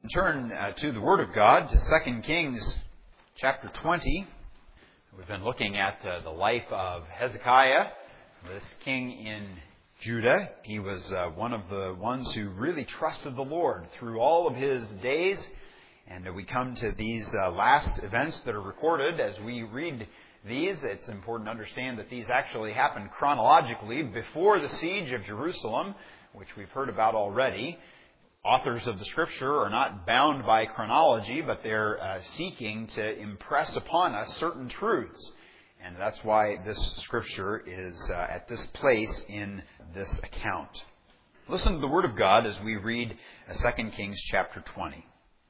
Turn to the Word of God, to 2 Kings chapter 20. We've been looking at the life of Hezekiah, this king in Judah. He was one of the ones who really trusted the Lord through all of his days. And we come to these last events that are recorded. As we read these, it's important to understand that these actually happened chronologically before the siege of Jerusalem, which we've heard about already. Authors of the Scripture are not bound by chronology, but they're seeking to impress upon us certain truths. And that's why this Scripture is at this place in this account. Listen to the Word of God as we read 2 Kings chapter 20.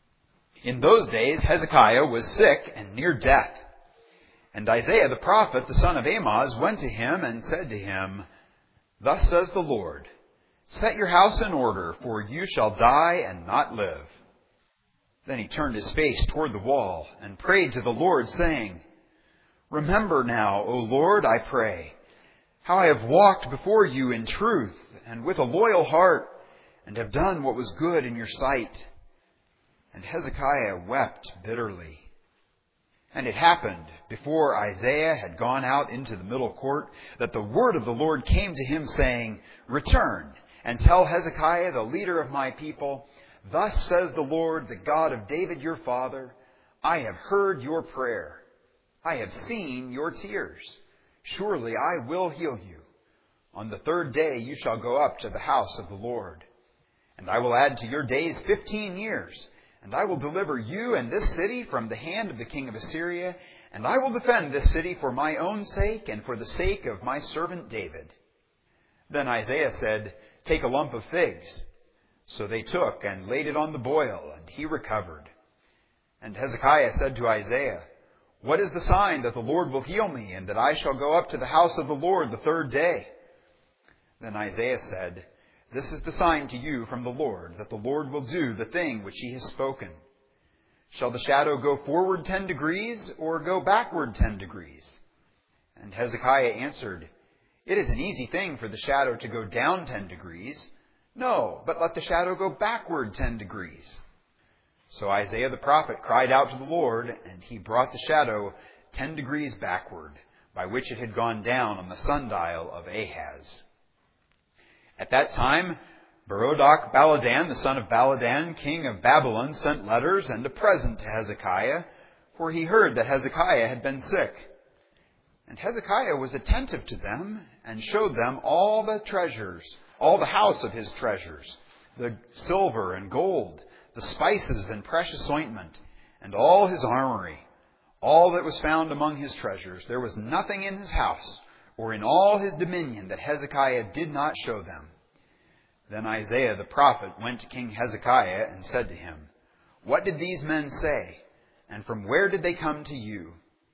In those days Hezekiah was sick and near death. And Isaiah the prophet, the son of Amoz, went to him and said to him, "Thus says the Lord, set your house in order, for you shall die and not live." Then he turned his face toward the wall and prayed to the Lord, saying, "Remember now, O Lord, I pray, how I have walked before you in truth and with a loyal heart, and have done what was good in your sight." And Hezekiah wept bitterly. And it happened, before Isaiah had gone out into the middle court, that the word of the Lord came to him, saying, "Return, and tell Hezekiah, the leader of my people, thus says the Lord, the God of David your father, I have heard your prayer. I have seen your tears. Surely I will heal you. On the third day you shall go up to the house of the Lord. And I will add to your days 15 years, and I will deliver you and this city from the hand of the king of Assyria, and I will defend this city for my own sake and for the sake of my servant David." Then Isaiah said, "Take a lump of figs." So they took and laid it on the boil, and he recovered. And Hezekiah said to Isaiah, "What is the sign that the Lord will heal me, and that I shall go up to the house of the Lord the third day?" Then Isaiah said, "This is the sign to you from the Lord, that the Lord will do the thing which he has spoken. Shall the shadow go forward 10 degrees, or go backward 10 degrees? And Hezekiah answered, "It is an easy thing for the shadow to go down 10 degrees. No, but let the shadow go backward 10 degrees. So Isaiah the prophet cried out to the Lord, and he brought the shadow 10 degrees backward, by which it had gone down on the sundial of Ahaz. At that time, Berodach Baladan, the son of Baladan, king of Babylon, sent letters and a present to Hezekiah, for he heard that Hezekiah had been sick. And Hezekiah was attentive to them, and showed them all the treasures, all the house of his treasures, the silver and gold, the spices and precious ointment, and all his armory, all that was found among his treasures. There was nothing in his house, or in all his dominion, that Hezekiah did not show them. Then Isaiah the prophet went to King Hezekiah and said to him, "What did these men say, and from where did they come to you?"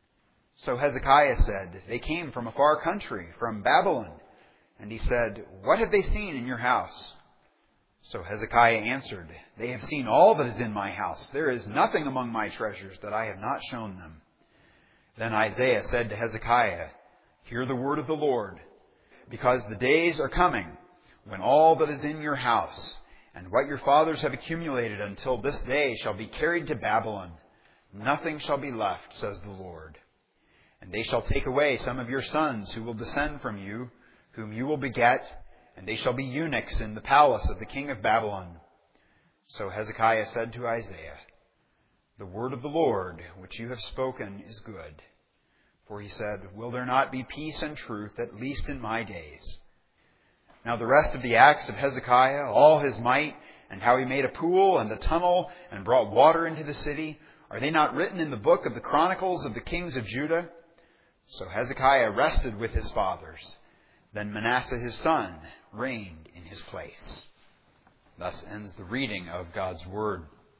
So Hezekiah said, "They came from a far country, from Babylon." And he said, "What have they seen in your house?" So Hezekiah answered, "They have seen all that is in my house. There is nothing among my treasures that I have not shown them." Then Isaiah said to Hezekiah, "Hear the word of the Lord, because the days are coming when all that is in your house and what your fathers have accumulated until this day shall be carried to Babylon. Nothing shall be left, says the Lord. And they shall take away some of your sons who will descend from you, whom you will beget, and they shall be eunuchs in the palace of the king of Babylon." So Hezekiah said to Isaiah, "The word of the Lord which you have spoken is good." For he said, "Will there not be peace and truth, at least in my days?" Now the rest of the acts of Hezekiah, all his might, and how he made a pool and a tunnel and brought water into the city, are they not written in the book of the Chronicles of the kings of Judah? So Hezekiah rested with his fathers. Then Manasseh his son reigned in his place. Thus ends the reading of God's Word.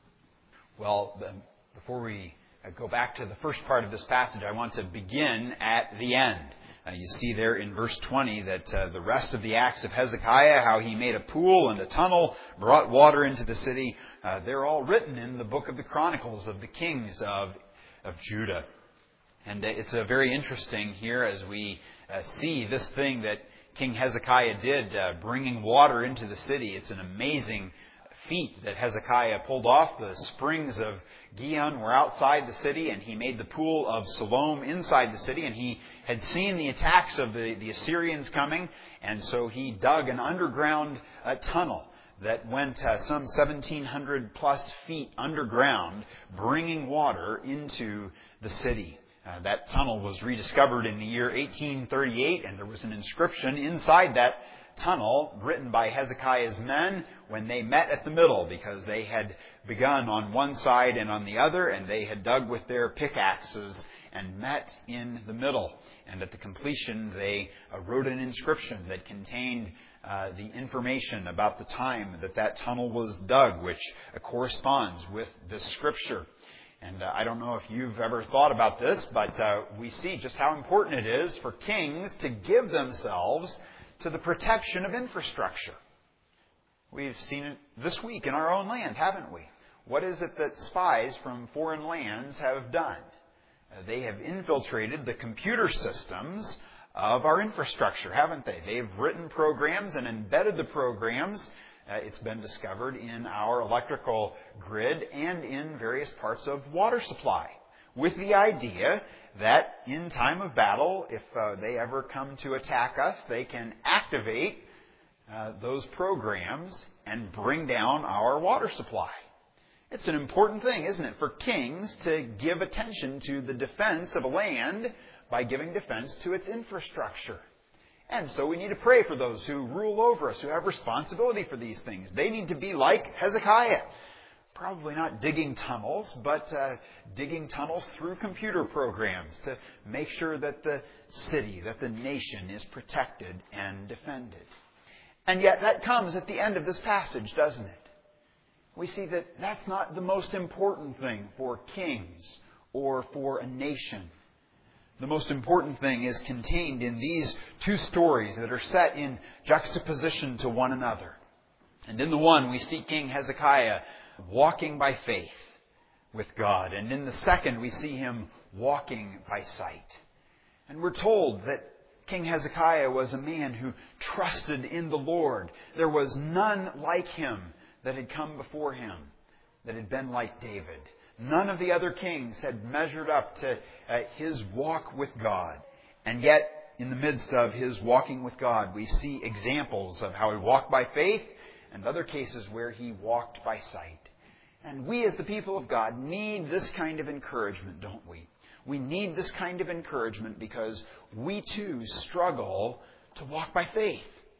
Well, before we go back to the first part of this passage, I want to begin at the end. You see there in verse 20 that the rest of the acts of Hezekiah, how he made a pool and a tunnel, brought water into the city, they're all written in the book of the Chronicles of the kings of Judah. And it's very interesting here as we see this thing that King Hezekiah did, bringing water into the city. It's an amazing feat that Hezekiah pulled off. The springs of Gihon were outside the city, and he made the pool of Siloam inside the city, and he had seen the attacks of the Assyrians coming, and so he dug an underground tunnel that went some 1,700 plus feet underground, bringing water into the city. That tunnel was rediscovered in the year 1838, and there was an inscription inside that tunnel written by Hezekiah's men when they met at the middle, because they had begun on one side and on the other, and they had dug with their pickaxes and met in the middle. And at the completion, they wrote an inscription that contained the information about the time that tunnel was dug, which corresponds with this scripture. And I don't know if you've ever thought about this, but we see just how important it is for kings to give themselves to the protection of infrastructure. We've seen it this week in our own land, haven't we? What is it that spies from foreign lands have done? They have infiltrated the computer systems of our infrastructure, haven't they? They've written programs and embedded the programs. It's been discovered in our electrical grid and in various parts of water supply, with the idea that in time of battle, if they ever come to attack us, they can activate those programs and bring down our water supply. It's an important thing, isn't it, for kings to give attention to the defense of a land by giving defense to its infrastructure. And so we need to pray for those who rule over us, who have responsibility for these things. They need to be like Hezekiah. Probably not digging tunnels, but digging tunnels through computer programs to make sure that the city, that the nation is protected and defended. And yet that comes at the end of this passage, doesn't it? We see that that's not the most important thing for kings or for a nation. The most important thing is contained in these two stories that are set in juxtaposition to one another. And in the one, we see King Hezekiah walking by faith with God. And in the second, we see him walking by sight. And we're told that King Hezekiah was a man who trusted in the Lord. There was none like him that had come before him, that had been like David. None of the other kings had measured up to his walk with God. And yet, in the midst of his walking with God, we see examples of how he walked by faith and other cases where he walked by sight. And we as the people of God need this kind of encouragement, don't we? We need this kind of encouragement because we too struggle to walk by faith.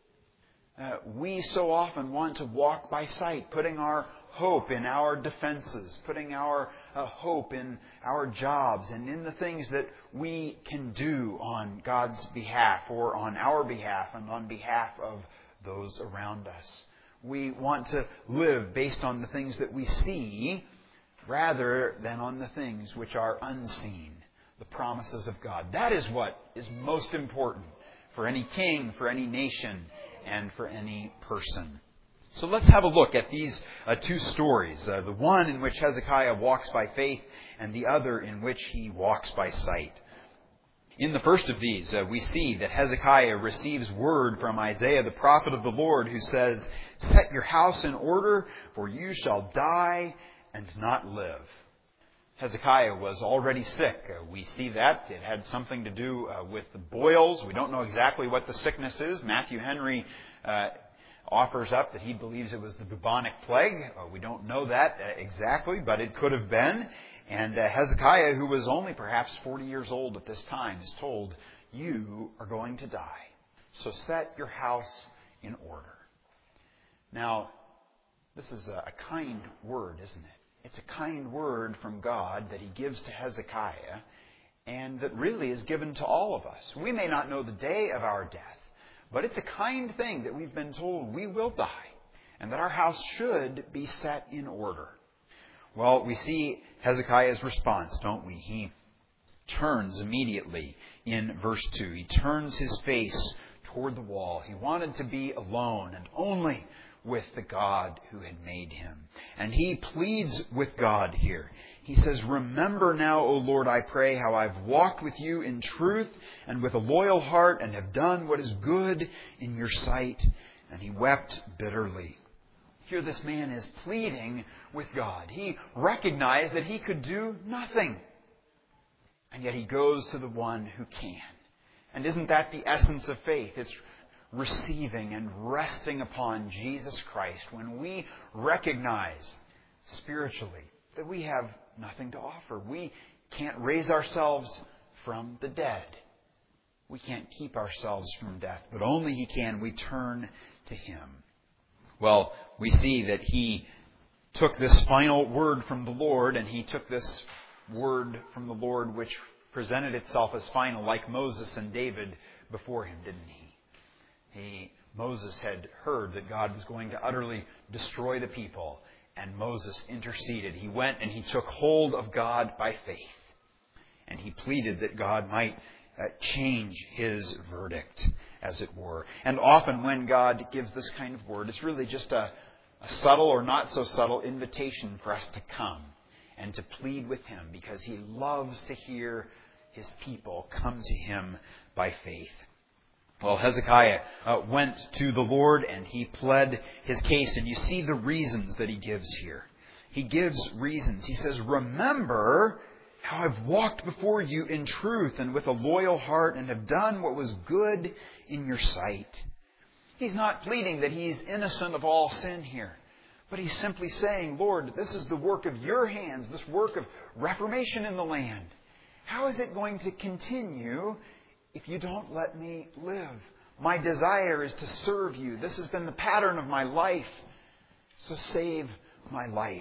We so often want to walk by sight, putting our hope in our defenses, putting our hope in our jobs and in the things that we can do on God's behalf or on our behalf and on behalf of those around us. We want to live based on the things that we see rather than on the things which are unseen, the promises of God. That is what is most important for any king, for any nation, and for any person. So let's have a look at these two stories, the one in which Hezekiah walks by faith and the other in which he walks by sight. In the first of these, we see that Hezekiah receives word from Isaiah, the prophet of the Lord, who says, "Set your house in order, for you shall die and not live." Hezekiah was already sick. We see that. It had something to do with the boils. We don't know exactly what the sickness is. Matthew Henry offers up that he believes it was the bubonic plague. We don't know that exactly, but it could have been. And Hezekiah, who was only perhaps 40 years old at this time, is told, "You are going to die. So set your house in order." Now, this is a kind word, isn't it? It's a kind word from God that he gives to Hezekiah and that really is given to all of us. We may not know the day of our death, but it's a kind thing that we've been told we will die and that our house should be set in order. Well, we see Hezekiah's response, don't we? He turns immediately in verse 2. He turns his face toward the wall. He wanted to be alone and only with the God who had made him. And he pleads with God here. He says, "Remember now, O Lord, I pray, how I've walked with you in truth and with a loyal heart and have done what is good in your sight." And he wept bitterly. Here this man is pleading with God. He recognized that he could do nothing. And yet he goes to the one who can. And isn't that the essence of faith? It's receiving and resting upon Jesus Christ when we recognize spiritually that we have nothing to offer. We can't raise ourselves from the dead. We can't keep ourselves from death, but only He can. We turn to Him. Well, we see that he took this final word from the Lord, and he took this word from the Lord which presented itself as final, like Moses and David before him, didn't he? Moses had heard that God was going to utterly destroy the people, and Moses interceded. He went and he took hold of God by faith, and he pleaded that God might change His verdict, as it were. And often when God gives this kind of word, it's really just a subtle or not so subtle invitation for us to come and to plead with Him, because He loves to hear His people come to Him by faith. Well, Hezekiah went to the Lord and he pled his case, and you see the reasons that he gives here. He gives reasons. He says, "Remember how I've walked before you in truth and with a loyal heart, and have done what was good in your sight." He's not pleading that he's innocent of all sin here, but he's simply saying, "Lord, this is the work of your hands, this work of reformation in the land. How is it going to continue if you don't let me live? My desire is to serve you. This has been the pattern of my life. So save my life."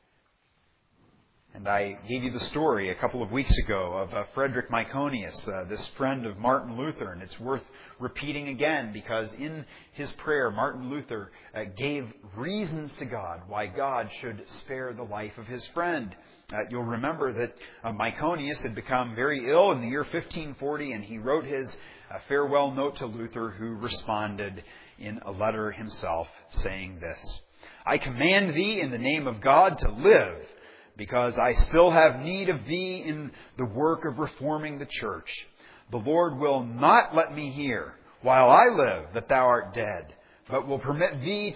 And I gave you the story a couple of weeks ago of Frederick Myconius, this friend of Martin Luther. And it's worth repeating again, because in his prayer, Martin Luther gave reasons to God why God should spare the life of his friend. You'll remember that Myconius had become very ill in the year 1540, and he wrote his farewell note to Luther, who responded in a letter himself, saying this: "I command thee in the name of God to live, because I still have need of thee in the work of reforming the church. The Lord will not let me hear, while I live, that thou art dead, but will permit thee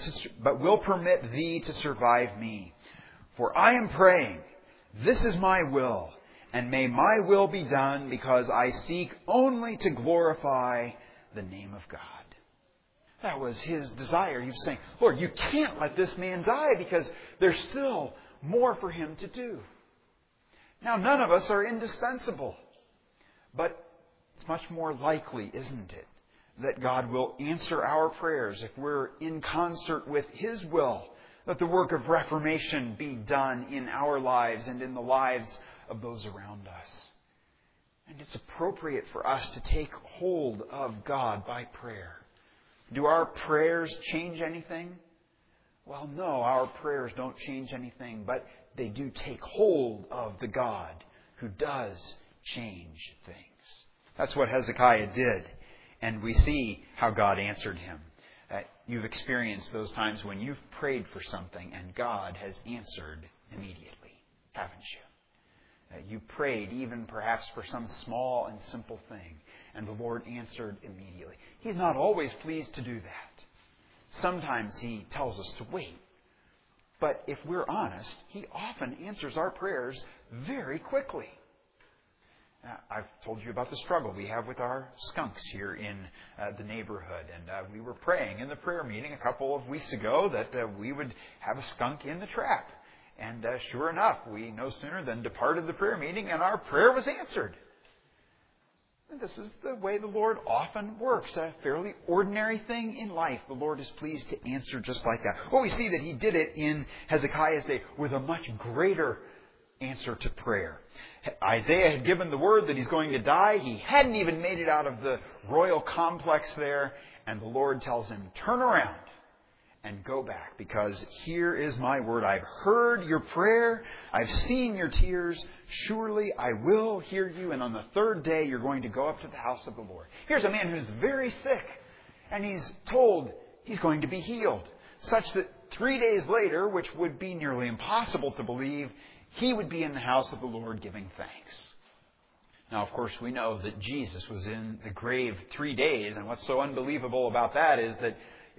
to survive me. For I am praying, this is my will, and may my will be done, because I seek only to glorify the name of God." That was his desire. He was saying, "Lord, you can't let this man die, because there's still more for him to do." Now, none of us are indispensable, but it's much more likely, isn't it, that God will answer our prayers if we're in concert with His will, that the work of reformation be done in our lives and in the lives of those around us. And it's appropriate for us to take hold of God by prayer. Do our prayers change anything? Well, no, our prayers don't change anything, but they do take hold of the God who does change things. That's what Hezekiah did, and we see how God answered him. You've experienced those times when you've prayed for something and God has answered immediately, haven't you? You prayed even perhaps for some small and simple thing, and the Lord answered immediately. He's not always pleased to do that. Sometimes He tells us to wait. But if we're honest, He often answers our prayers very quickly. I've told you about the struggle we have with our skunks here in the neighborhood. And we were praying in the prayer meeting a couple of weeks ago that we would have a skunk in the trap. And sure enough, we no sooner than departed the prayer meeting, and our prayer was answered. This is the way the Lord often works. A fairly ordinary thing in life. The Lord is pleased to answer just like that. Well, we see that He did it in Hezekiah's day with a much greater answer to prayer. Isaiah had given the word that he's going to die. He hadn't even made it out of the royal complex there. And the Lord tells him, "Turn around and go back, because here is my word. I've heard your prayer. I've seen your tears. Surely I will hear you. And on the third day, you're going to go up to the house of the Lord." Here's a man who's very sick, and he's told he's going to be healed, such that 3 days later, which would be nearly impossible to believe, he would be in the house of the Lord giving thanks. Now, of course, we know that Jesus was in the grave 3 days, and what's so unbelievable about that is that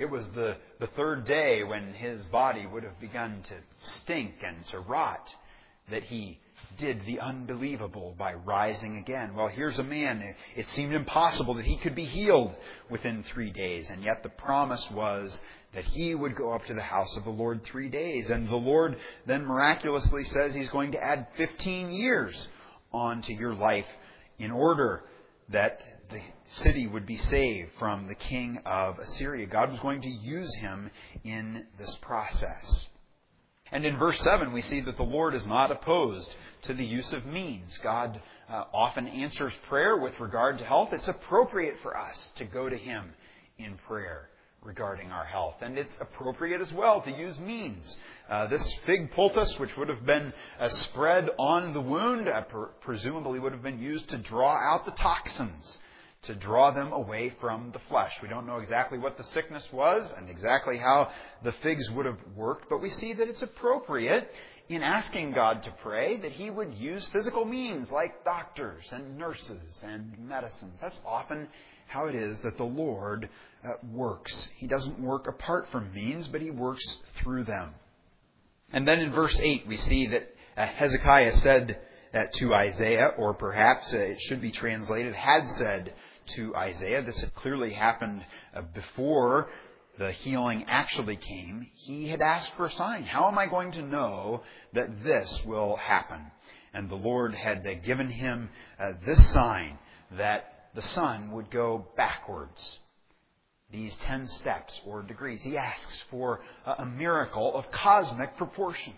It was the third day when his body would have begun to stink and to rot that he did the unbelievable by rising again. Well, here's a man, it seemed impossible that he could be healed within 3 days, and yet the promise was that he would go up to the house of the Lord 3 days. And the Lord then miraculously says He's going to add 15 years onto your life in order that the city would be saved from the king of Assyria. God was going to use him in this process. And in verse 7, we see that the Lord is not opposed to the use of means. God often answers prayer with regard to health. It's appropriate for us to go to Him in prayer regarding our health. And it's appropriate as well to use means. This fig poultice, which would have been spread on the wound, presumably would have been used to draw out the toxins, to draw them away from the flesh. We don't know exactly what the sickness was and exactly how the figs would have worked, but we see that it's appropriate in asking God to pray that He would use physical means like doctors and nurses and medicine. That's often how it is that the Lord works. He doesn't work apart from means, but He works through them. And then in verse 8 we see that Hezekiah said to Isaiah, or perhaps it should be translated, had said to Isaiah. This had clearly happened before the healing actually came. He had asked for a sign. How am I going to know that this will happen? And the Lord had given him this sign, that the sun would go backwards. These 10 steps or degrees. He asks for a miracle of cosmic proportion.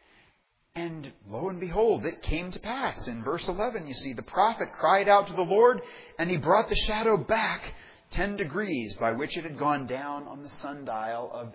And lo and behold, it came to pass. In verse 11, you see, the prophet cried out to the Lord, and He brought the shadow back 10 degrees by which it had gone down on the sundial of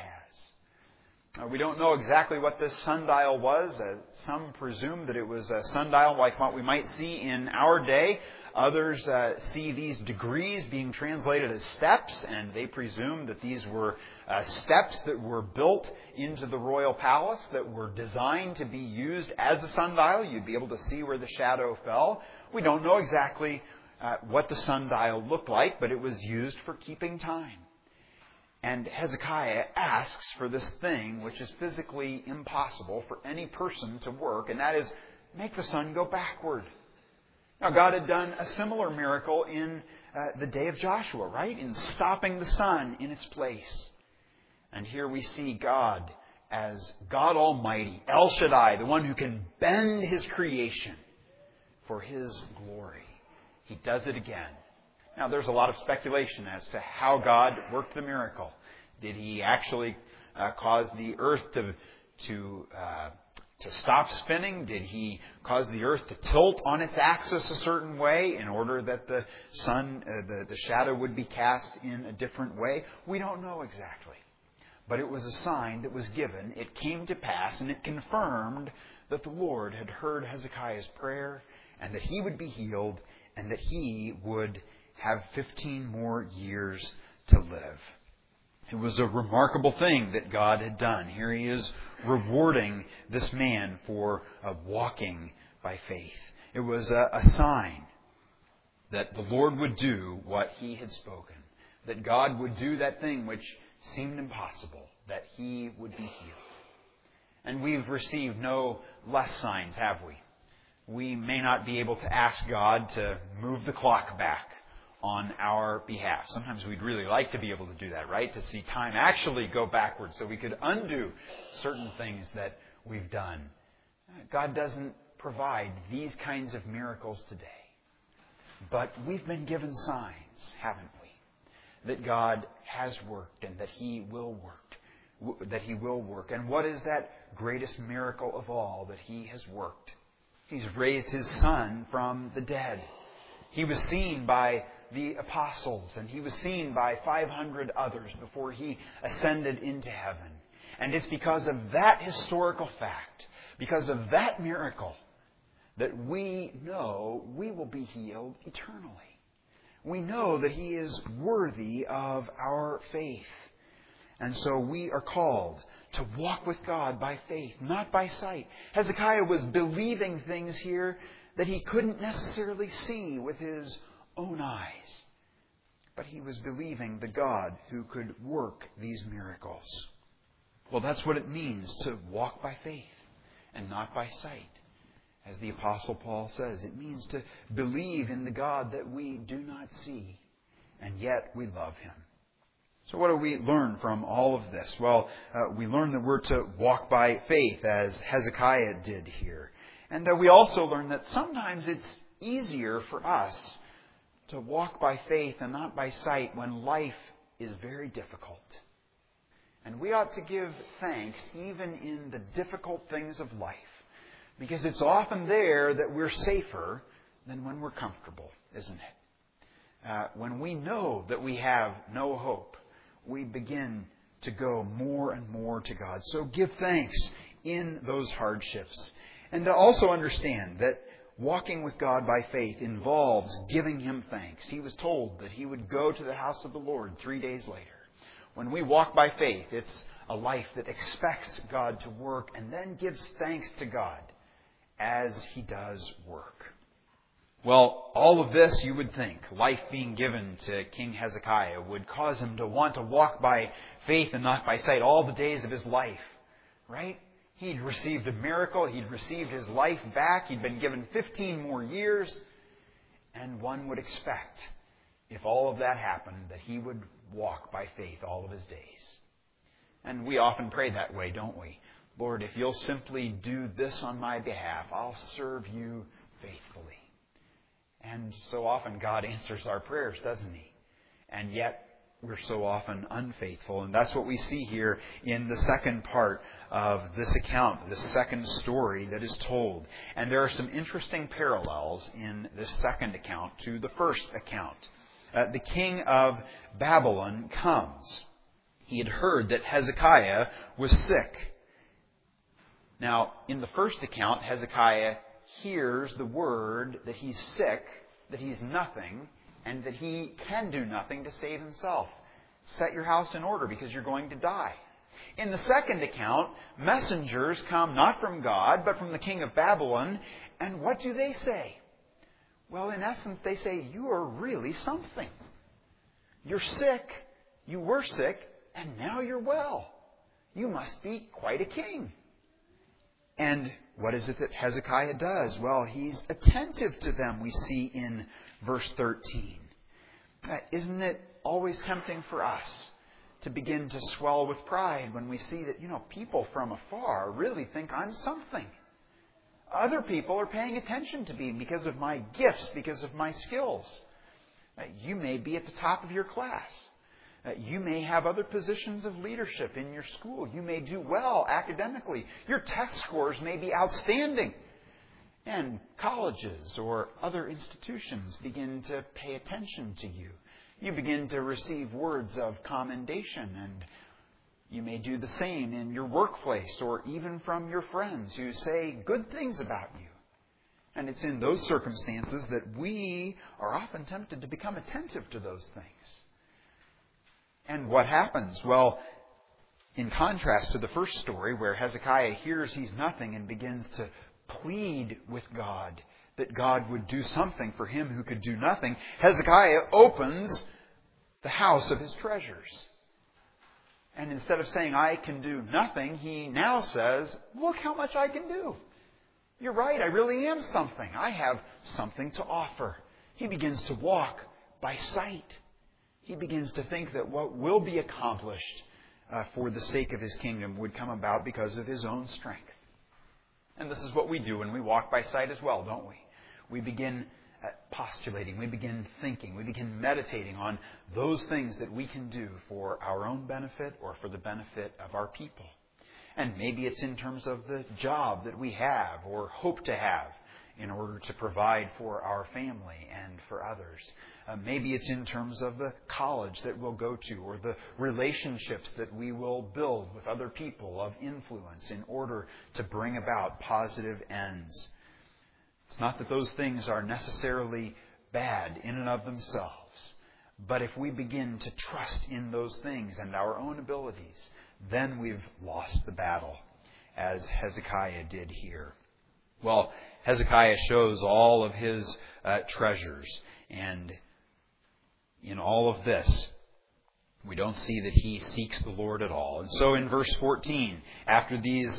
Ahaz. We don't know exactly what this sundial was. Some presume that it was a sundial like what we might see in our day. Others see these degrees being translated as steps, and they presume that these were steps that were built into the royal palace that were designed to be used as a sundial. You'd be able to see where the shadow fell. We don't know exactly what the sundial looked like, but it was used for keeping time. And Hezekiah asks for this thing which is physically impossible for any person to work, and that is make the sun go backward. Now, God had done a similar miracle in the day of Joshua, right? In stopping the sun in its place. And here we see God as God Almighty, El Shaddai, the one who can bend His creation for His glory. He does it again. Now, there's a lot of speculation as to how God worked the miracle. Did He actually cause the earth to stop spinning? Did He cause the earth to tilt on its axis a certain way in order that the sun, the shadow would be cast in a different way? We don't know exactly. But it was a sign that was given. It came to pass, and it confirmed that the Lord had heard Hezekiah's prayer, and that he would be healed, and that he would have 15 more years to live. It was a remarkable thing that God had done. Here He is rewarding this man for walking by faith. It was a sign that the Lord would do what He had spoken. That God would do that thing which seemed impossible. That He would be healed. And we've received no less signs, have we? We may not be able to ask God to move the clock back on our behalf. Sometimes we'd really like to be able to do that, right? To see time actually go backwards so we could undo certain things that we've done. God doesn't provide these kinds of miracles today. But we've been given signs, haven't we? That God has worked and that He will work. And what is that greatest miracle of all that He has worked? He's raised His Son from the dead. He was seen by the apostles, and He was seen by 500 others before He ascended into heaven. And it's because of that historical fact, because of that miracle, that we know we will be healed eternally. We know that He is worthy of our faith. And so we are called to walk with God by faith, not by sight. Hezekiah was believing things here that he couldn't necessarily see with his own eyes. but he was believing the God who could work these miracles. Well, that's what it means to walk by faith and not by sight. As the Apostle Paul says, it means to believe in the God that we do not see, and yet we love Him. So what do we learn from all of this? Well, we learn that we're to walk by faith, as Hezekiah did here. And we also learn that sometimes it's easier for us to walk by faith and not by sight when life is very difficult. And we ought to give thanks even in the difficult things of life, because it's often there that we're safer than when we're comfortable, isn't it? When we know that we have no hope, we begin to go more and more to God. So give thanks in those hardships. And to also understand that walking with God by faith involves giving Him thanks. He was told that He would go to the house of the Lord 3 days later. When we walk by faith, it's a life that expects God to work and then gives thanks to God as He does work. Well, all of this, you would think, life being given to King Hezekiah, would cause him to want to walk by faith and not by sight all the days of his life. Right? He'd received a miracle. He'd received his life back. He'd been given 15 more years. And one would expect, if all of that happened, that he would walk by faith all of his days. And we often pray that way, don't we? Lord, if you'll simply do this on my behalf, I'll serve you faithfully. And so often God answers our prayers, doesn't He? And yet we're so often unfaithful. And that's what we see here in the second part of this account, the second story that is told. And there are some interesting parallels in this second account to the first account. The king of Babylon comes. He had heard that Hezekiah was sick. Now, in the first account, Hezekiah hears the word that he's sick, that he's nothing, and that he can do nothing to save himself. Set your house in order because you're going to die. In the second account, messengers come not from God, but from the king of Babylon. And what do they say? Well, in essence, they say, you are really something. You're sick, you were sick, and now you're well. You must be quite a king. And what is it that Hezekiah does? Well, he's attentive to them, we see in verse 13. Isn't it always tempting for us to begin to swell with pride when we see that, people from afar really think I'm something? Other people are paying attention to me because of my gifts, because of my skills. You may be at the top of your class. You may have other positions of leadership in your school. You may do well academically. Your test scores may be outstanding. And colleges or other institutions begin to pay attention to you. You begin to receive words of commendation, and you may do the same in your workplace or even from your friends who say good things about you. And it's in those circumstances that we are often tempted to become attentive to those things. And what happens? Well, in contrast to the first story where Hezekiah hears he's nothing and begins to plead with God that God would do something for him who could do nothing, Hezekiah opens the house of his treasures. And instead of saying, I can do nothing, he now says, look how much I can do. You're right, I really am something. I have something to offer. He begins to walk by sight. He begins to think that what will be accomplished for the sake of his kingdom would come about because of his own strength. And this is what we do when we walk by sight as well, don't we? We begin postulating, we begin thinking, we begin meditating on those things that we can do for our own benefit or for the benefit of our people. And maybe it's in terms of the job that we have or hope to have in order to provide for our family and for others. Maybe it's in terms of the college that we'll go to or the relationships that we will build with other people of influence in order to bring about positive ends. It's not that those things are necessarily bad in and of themselves, but if we begin to trust in those things and our own abilities, then we've lost the battle, as Hezekiah did here. Well, Hezekiah shows all of his treasures, and in all of this, we don't see that he seeks the Lord at all. And so in verse 14, after these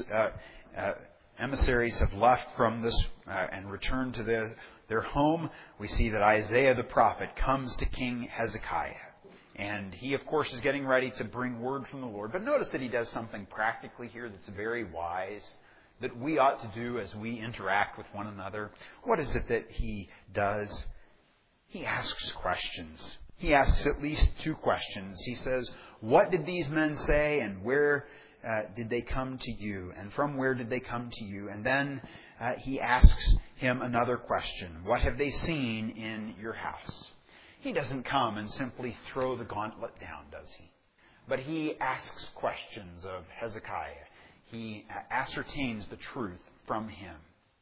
emissaries have left from this and returned to their home, we see that Isaiah the prophet comes to King Hezekiah. And he, of course, is getting ready to bring word from the Lord. But notice that he does something practically here that's very wise, that we ought to do as we interact with one another. What is it that he does? He asks questions. He asks at least two questions. He says, what did these men say, and where did they come to you? And from where did they come to you? And then he asks him another question. What have they seen in your house? He doesn't come and simply throw the gauntlet down, does he? But he asks questions of Hezekiah. He ascertains the truth from him.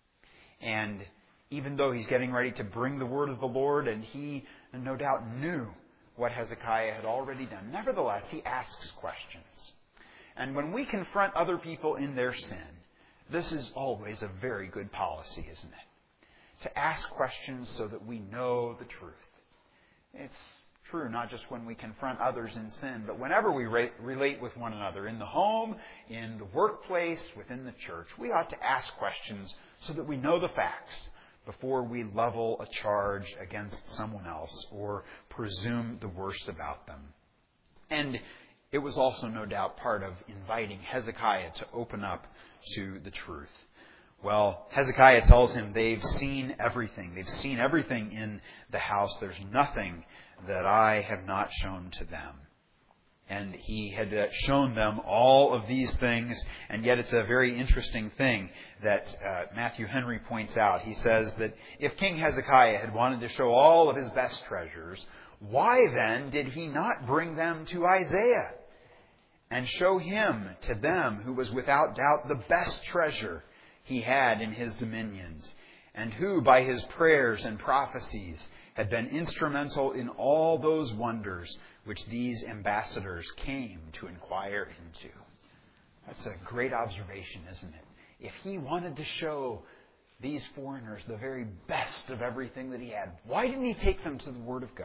And even though he's getting ready to bring the word of the Lord, and he no doubt knew what Hezekiah had already done, nevertheless, he asks questions. And when we confront other people in their sin, this is always a very good policy, isn't it? To ask questions so that we know the truth. It's true not just when we confront others in sin, but whenever we relate with one another, in the home, in the workplace, within the church, we ought to ask questions so that we know the facts before we level a charge against someone else or presume the worst about them. And it was also no doubt part of inviting Hezekiah to open up to the truth. Well, Hezekiah tells him they've seen everything. They've seen everything in the house. There's nothing that I have not shown to them. And he had shown them all of these things, and yet it's a very interesting thing that Matthew Henry points out. He says that if King Hezekiah had wanted to show all of his best treasures, why then did he not bring them to Isaiah and show him to them who was without doubt the best treasure he had in his dominions, and who by his prayers and prophecies had been instrumental in all those wonders which these ambassadors came to inquire into? That's a great observation, isn't it? If he wanted to show these foreigners the very best of everything that he had, why didn't he take them to the Word of God?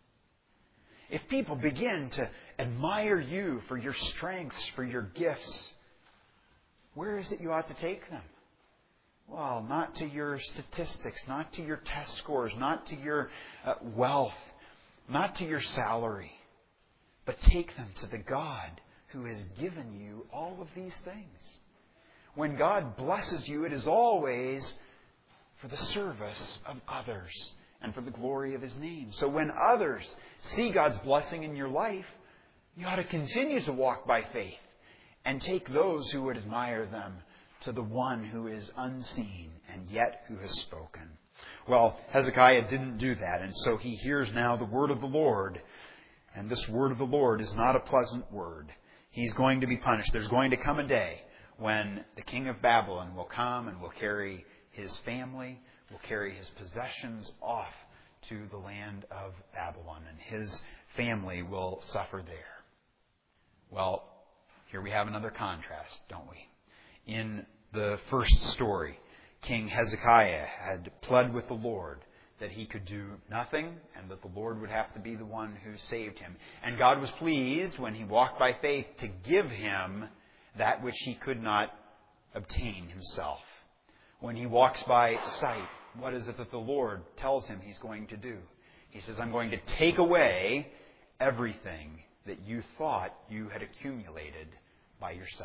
If people begin to admire you for your strengths, for your gifts, where is it you ought to take them? Well, not to your statistics, not to your test scores, not to your wealth, not to your salary, but take them to the God who has given you all of these things. When God blesses you, it is always for the service of others and for the glory of His name. So when others see God's blessing in your life, you ought to continue to walk by faith and take those who would admire them to the one who is unseen and yet who has spoken. Well, Hezekiah didn't do that, and so he hears now the word of the Lord. And this word of the Lord is not a pleasant word. He's going to be punished. There's going to come a day when the king of Babylon will come and will carry his family, will carry his possessions off to the land of Babylon, and his family will suffer there. Well, here we have another contrast, don't we? In the first story, King Hezekiah had pled with the Lord that he could do nothing and that the Lord would have to be the one who saved him. And God was pleased when he walked by faith to give him that which he could not obtain himself. When he walks by sight, what is it that the Lord tells him He's going to do? He says, I'm going to take away everything that you thought you had accumulated by yourself.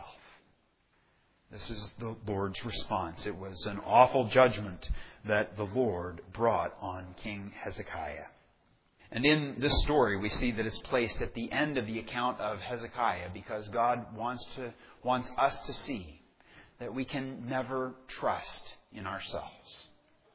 This is the Lord's response. It was an awful judgment that the Lord brought on King Hezekiah. And in this story, we see that it's placed at the end of the account of Hezekiah because God wants us to see that we can never trust in ourselves.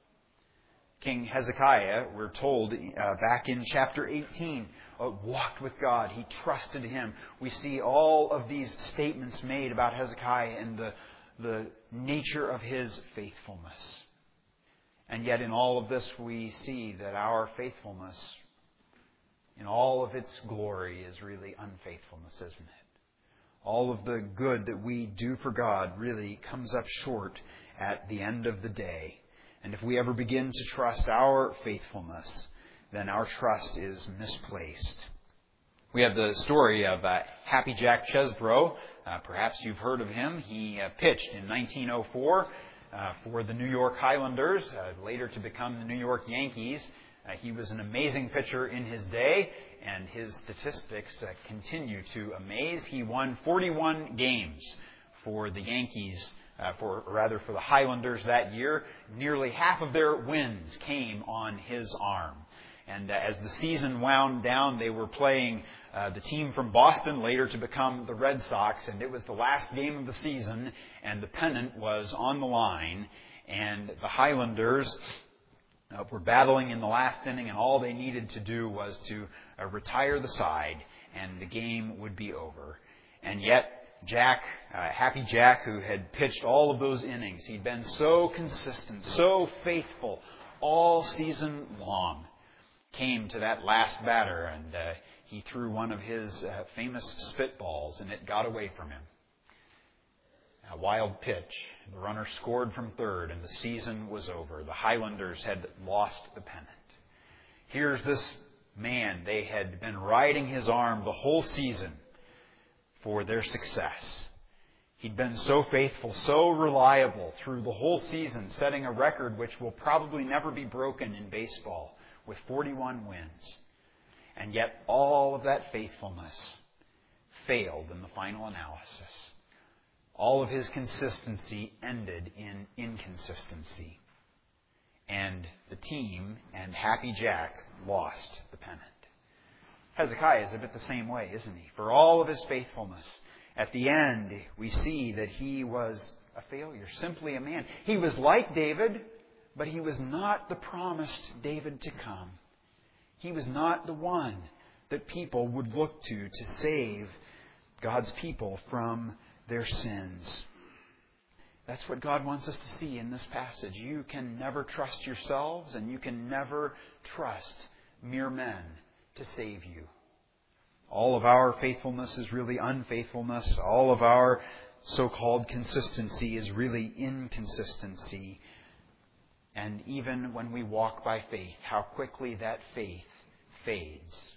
King Hezekiah, we're told back in chapter 18, walked with God. He trusted Him. We see all of these statements made about Hezekiah and the nature of his faithfulness. And yet in all of this we see that our faithfulness, in all of its glory, is really unfaithfulness, isn't it? All of the good that we do for God really comes up short at the end of the day. And if we ever begin to trust our faithfulness, then our trust is misplaced. We have the story of Happy Jack Chesbro. Perhaps you've heard of him. He pitched in 1904 for the New York Highlanders, later to become the New York Yankees. He was an amazing pitcher in his day, and his statistics continue to amaze. He won 41 games for the Yankees, for the Highlanders that year. Nearly half of their wins came on his arm. And as the season wound down, they were playing the team from Boston, later to become the Red Sox, and it was the last game of the season, and the pennant was on the line, and the Highlanders were battling in the last inning, and all they needed to do was to retire the side, and the game would be over. And yet, Happy Jack, who had pitched all of those innings, he'd been so consistent, so faithful all season long, came to that last batter, and he threw one of his famous spitballs, and it got away from him. A wild pitch. The runner scored from third, and the season was over. The Highlanders had lost the pennant. Here's this man. They had been riding his arm the whole season for their success. He'd been so faithful, so reliable through the whole season, setting a record which will probably never be broken in baseball, with 41 wins. And yet all of that faithfulness failed in the final analysis. All of his consistency ended in inconsistency. And the team and Happy Jack lost the pennant. Hezekiah is a bit the same way, isn't he? For all of his faithfulness, at the end we see that he was a failure, simply a man. He was like David, but he was not the promised David to come. He was not the one that people would look to save God's people from their sins. That's what God wants us to see in this passage. You can never trust yourselves, and you can never trust mere men to save you. All of our faithfulness is really unfaithfulness. All of our so-called consistency is really inconsistency. And even when we walk by faith, how quickly that faith fades.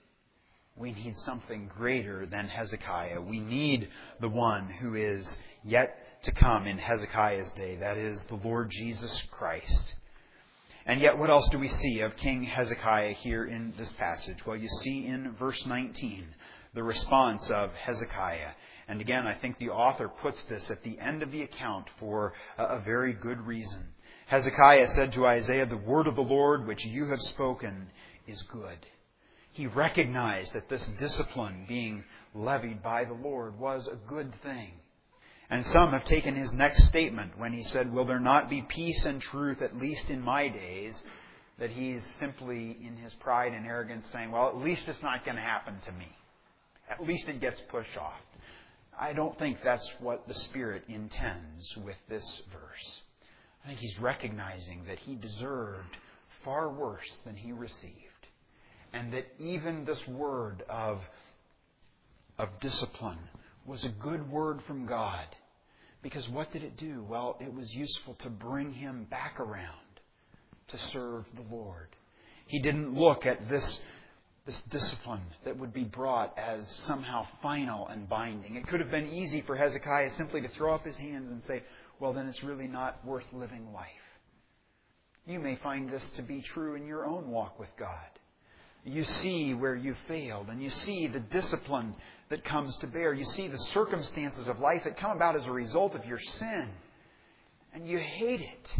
We need something greater than Hezekiah. We need the one who is yet to come in Hezekiah's day. That is the Lord Jesus Christ. And yet, what else do we see of King Hezekiah here in this passage? Well, you see in verse 19 the response of Hezekiah. And again, I think the author puts this at the end of the account for a very good reason. Hezekiah said to Isaiah, "The word of the Lord which you have spoken is good." He recognized that this discipline being levied by the Lord was a good thing. And some have taken his next statement when he said, "Will there not be peace and truth, at least in my days?" that he's simply in his pride and arrogance saying, well, at least it's not going to happen to me. At least it gets pushed off. I don't think that's what the Spirit intends with this verse. I think he's recognizing that he deserved far worse than he received. And that even this word of discipline was a good word from God. Because what did it do? Well, it was useful to bring him back around to serve the Lord. He didn't look at this discipline that would be brought as somehow final and binding. It could have been easy for Hezekiah simply to throw up his hands and say, well, then it's really not worth living life. You may find this to be true in your own walk with God. You see where you failed, and you see the discipline that comes to bear. You see the circumstances of life that come about as a result of your sin, and you hate it.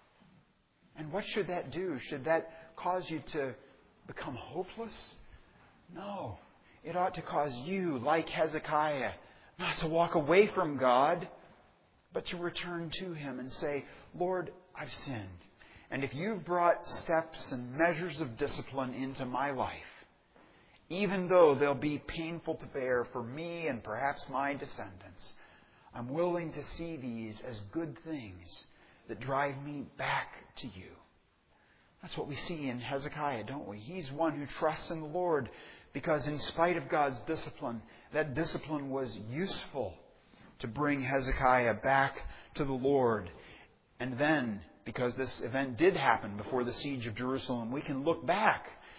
And what should that do? Should that cause you to become hopeless? No. It ought to cause you, like Hezekiah, not to walk away from God, but to return to Him and say, Lord, I've sinned. And if you've brought steps and measures of discipline into my life, even though they'll be painful to bear for me and perhaps my descendants, I'm willing to see these as good things that drive me back to you. That's what we see in Hezekiah, don't we? He's one who trusts in the Lord because in spite of God's discipline, that discipline was useful to bring Hezekiah back to the Lord. And then, because this event did happen before the siege of Jerusalem, we can look back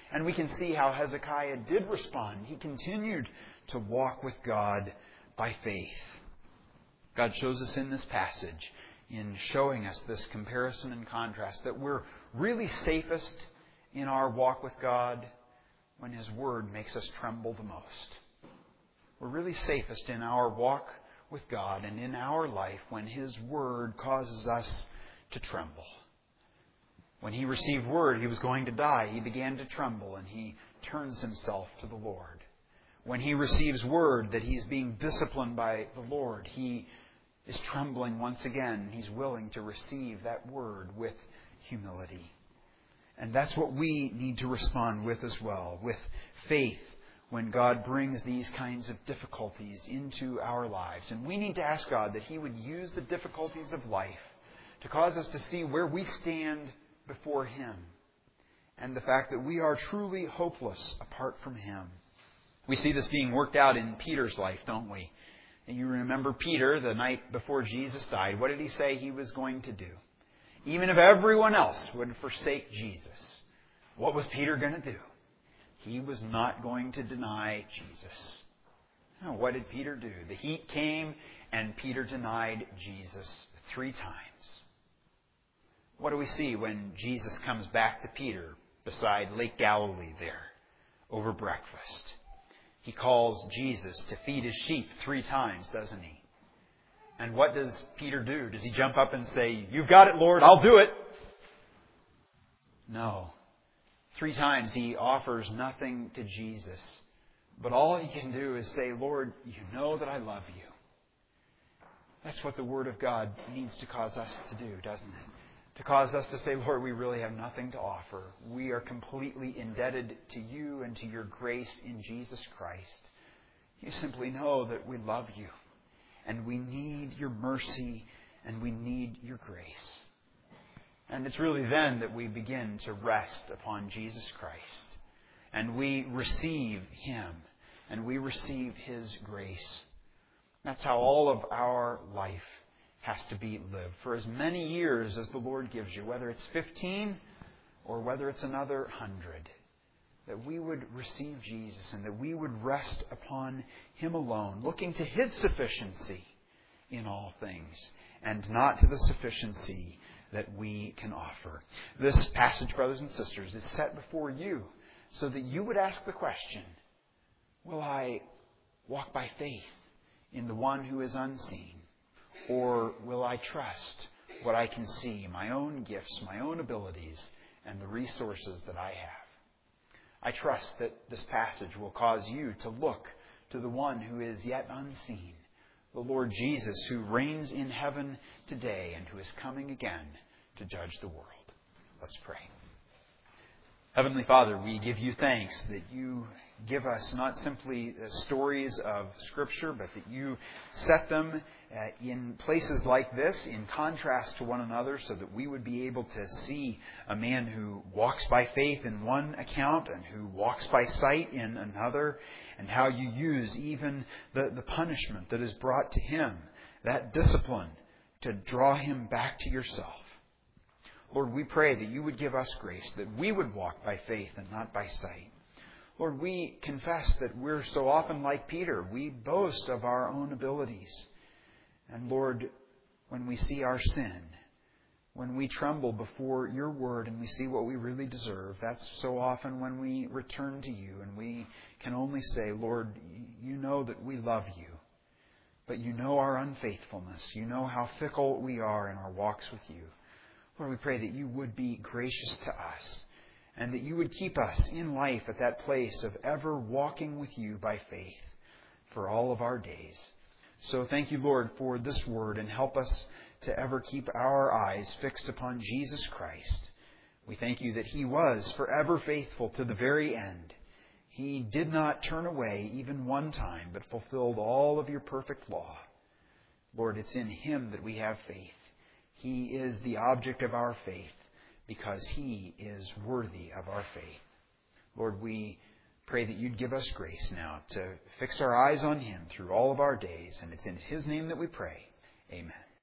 And we can see how Hezekiah did respond. He continued to walk with God by faith. God shows us in this passage, in showing us this comparison and contrast, that we're really safest in our walk with God when His Word makes us tremble the most. We're really safest in our walk with God and in our life when His Word causes us to tremble. When he received word he was going to die, he began to tremble and he turns himself to the Lord. When he receives word that he's being disciplined by the Lord, he is trembling once again. He's willing to receive that word with humility. And that's what we need to respond with as well, with faith when God brings these kinds of difficulties into our lives. And we need to ask God that He would use the difficulties of life to cause us to see where we stand before Him and the fact that we are truly hopeless apart from Him. We see this being worked out in Peter's life, don't we? And you remember Peter, the night before Jesus died, what did he say he was going to do? Even if everyone else would forsake Jesus, what was Peter going to do? He was not going to deny Jesus. Now, what did Peter do? The heat came and Peter denied Jesus 3 times. What do we see when Jesus comes back to Peter beside Lake Galilee there over breakfast? He calls Jesus to feed his sheep 3 times, doesn't he? And what does Peter do? Does he jump up and say, "You've got it, Lord, I'll do it"? No. 3 times he offers nothing to Jesus. But all he can do is say, "Lord, you know that I love you." That's what the Word of God needs to cause us to do, doesn't it? To cause us to say, "Lord, we really have nothing to offer. We are completely indebted to you and to your grace in Jesus Christ. You simply know that we love you, and we need your mercy, and we need your grace." And it's really then that we begin to rest upon Jesus Christ, and we receive Him, and we receive His grace. That's how all of our life has to be lived for as many years as the Lord gives you, whether it's 15 or whether it's another 100, that we would receive Jesus and that we would rest upon Him alone, looking to His sufficiency in all things and not to the sufficiency that we can offer. This passage, brothers and sisters, is set before you so that you would ask the question, will I walk by faith in the one who is unseen? Or will I trust what I can see, my own gifts, my own abilities, and the resources that I have? I trust that this passage will cause you to look to the one who is yet unseen, the Lord Jesus, who reigns in heaven today and who is coming again to judge the world. Let's pray. Heavenly Father, we give you thanks that you give us not simply stories of Scripture, but that you set them in places like this in contrast to one another so that we would be able to see a man who walks by faith in one account and who walks by sight in another, and how you use even the punishment that is brought to him, that discipline, to draw him back to yourself. Lord, we pray that you would give us grace, that we would walk by faith and not by sight. Lord, we confess that we're so often like Peter. We boast of our own abilities. And Lord, when we see our sin, when we tremble before your word and we see what we really deserve, that's so often when we return to you and we can only say, "Lord, you know that we love you, but you know our unfaithfulness. You know how fickle we are in our walks with you." Lord, we pray that you would be gracious to us and that you would keep us in life at that place of ever walking with you by faith for all of our days. So thank you, Lord, for this word, and help us to ever keep our eyes fixed upon Jesus Christ. We thank you that He was forever faithful to the very end. He did not turn away even one time, but fulfilled all of your perfect law. Lord, it's in Him that we have faith. He is the object of our faith because He is worthy of our faith. Lord, we pray that you'd give us grace now to fix our eyes on Him through all of our days. And it's in His name that we pray. Amen.